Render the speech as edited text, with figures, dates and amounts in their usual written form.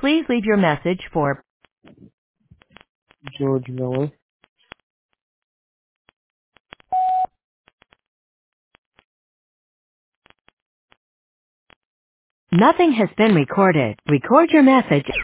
Please leave your message for George Miller. nothing has been recorded. Record your message